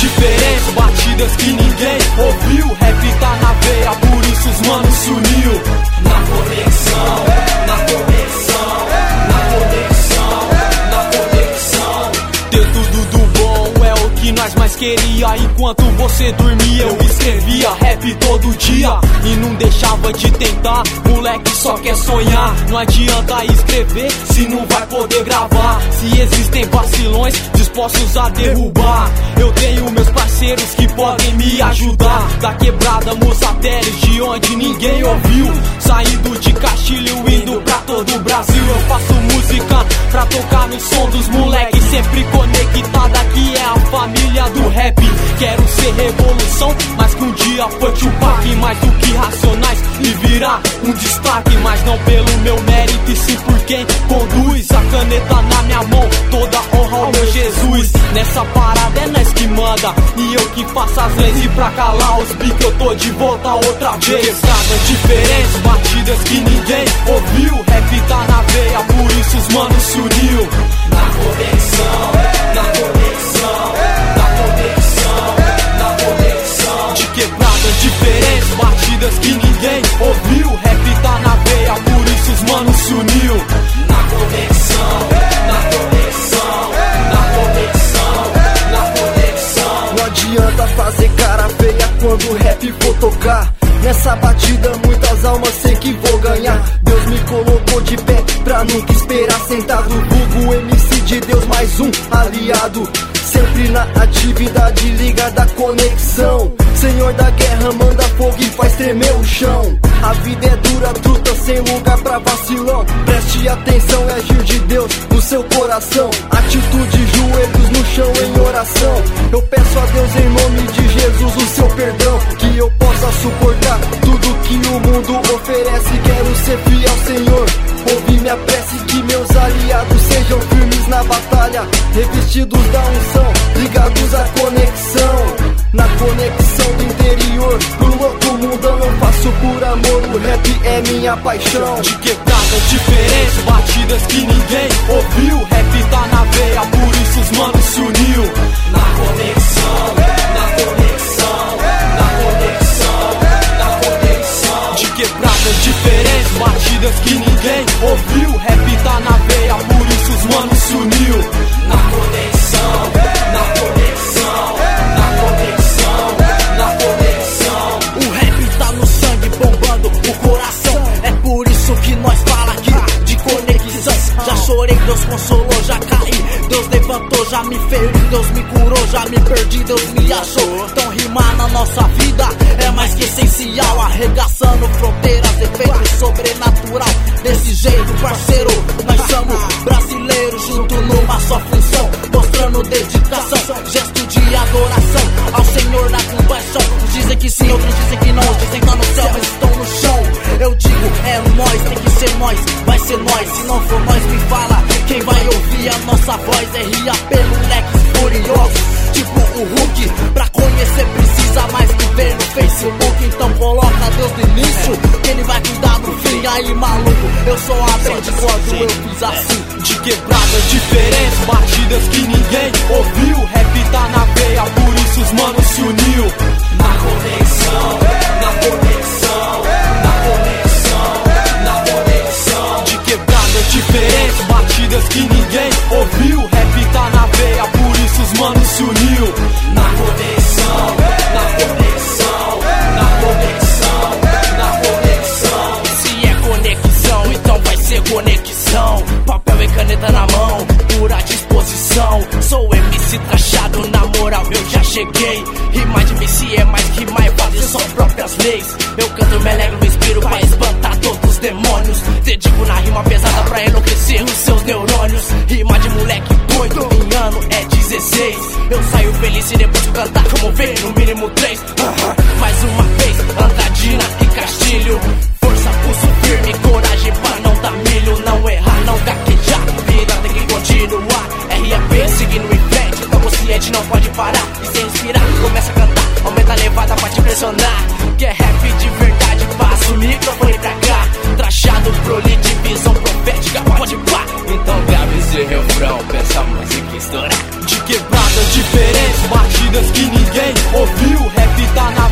diferentes, batidas que ninguém ouviu. Rap tá na veia, por isso os manos se uniu. Na conexão, na conexão, na conexão, na conexão. Ter tudo do bom é o que nós mais queria. Enquanto você dormia eu escrevia rap todo dia e não deixava de tentar. Moleque só quer sonhar, não adianta escrever se não vai poder gravar. Se existem vacilões dispostos a derrubar, eu tenho meus parceiros que podem me ajudar. Da quebrada Musateles, de onde ninguém ouviu, saindo de Castilho, indo pra todo o Brasil. Eu faço música pra tocar no som dos moleques, sempre conectada, que é a família do rap. Quero ser revolução, mas que um dia foi Tupac. Mais do que Racionais e virar um destaque, mas não pelo meu mérito e sim por quem conduz. A caneta na minha mão, toda honra ao meu Jesus. Nessa parada é nós que manda e eu que faço as leis. E pra calar os biques eu tô de volta outra vez. Quebradas diferentes, batidas que ninguém ouviu. Rap tá na veia, por isso os manos se uniu. Na conexão, na conexão, na conexão, na conexão. De quebradas diferentes, batidas que ninguém ouviu. Rap tá na veia, por isso os manos se uniu. Na conexão, na conexão, na conexão, na conexão. Não adianta fazer cara feia quando o rap for tocar. Nessa batida muitas almas sei que vou ganhar. Deus me colocou de pé pra nunca esperar sentado. Vulgo MC de Deus, mais um aliado. Sempre na atividade, liga da conexão. Senhor da guerra, manda fogo e faz tremer o chão. A vida é dura, truta, sem lugar pra vacilão. Preste atenção, é agir de Deus no seu coração. Atitude, joelhos no chão em oração. Eu peço a Deus em nome de Jesus o seu perdão, que eu possa suportar tudo que o mundo oferece. Quero ser fiel, Senhor, ouve minha prece, que meus aliados sejam firmes na batalha, revestidos da unção, ligados à conexão. Na conexão do interior, pro louco mundão eu faço por amor. O rap é minha paixão. De quebradas diferentes, batidas que ninguém ouviu. Rap tá na veia, por isso os manos se uniu. Na conexão, na conexão, na conexão, na conexão. De quebradas diferentes, batidas que ninguém ouviu. Rap tá na veia, por isso os manos se uniu. Na conexão, na conexão, na conexão, na conexão. O rap tá no sangue, bombando o coração. É por isso que nós fala aqui de conexão. Já chorei, Deus consolou, já caí, Deus levantou, já me feriu, Deus me curou, já me perdi, Deus me achou. Então rimar na nossa vida é mais que essencial, arregaçando fronteiras, efeito sobrenatural. Desse jeito, parceiro, nós somos brasileiros, junto numa só função, mostrando dedicação, gesto de adoração ao Senhor na compaixão. Uns dizem que sim, outros dizem que não, uns dizem que tá no céu, mas estão no chão. Eu digo, é nós, tem que ser nós, vai ser nós. Se não for nós, me fala, quem vai ouvir a nossa voz? RAP, moleques furiosos, tipo o Hulk. Pra conhecer precisa mais que ver no Facebook. Então coloca Deus no início, que ele vai cuidar no fim. Aí maluco, eu só aprendi quando eu fiz assim. De quebradas diferentes, batidas que ninguém ouviu. Rap tá na veia, por isso os manos se uniu. Na conexão, na conexão, na conexão, na conexão. De quebradas diferentes, batidas que ninguém ouviu. Rap tá na veia, por isso os manos se uniu. Na conexão, na conexão, na conexão, na conexão. Se é conexão, então vai ser conexão. Papel e caneta na mão, pura disposição. Sou MC trachado, na moral eu já cheguei. Rimar de MC é mais que rimar, fazer suas próprias leis. Eu canto, me alegro, me inspiro pra espantar todos os demônios. Dedico na rima pesada pra enlouquecer os seus neurônios. Rima de moleque doido, em ano é 16. Eu saio feliz e depois de cantar como vem, no mínimo 3. Mais uma vez, Andradina e Castilho. Força, pulso firme, coragem pra não dar milho. Não errar, não gaguejar, vida tem que continuar. RAP seguindo em frente, então consciente não pode parar. E sem inspirar, começa a cantar, aumenta a levada pra te impressionar. Que é rap de verdade, passa o microfone pra cá. Trachado, prolite, visão profética, pode pá. Então grave esse refrão, pensa a música estourar. De quebradas diferentes, batidas que ninguém ninguém ouviu. Rap tá na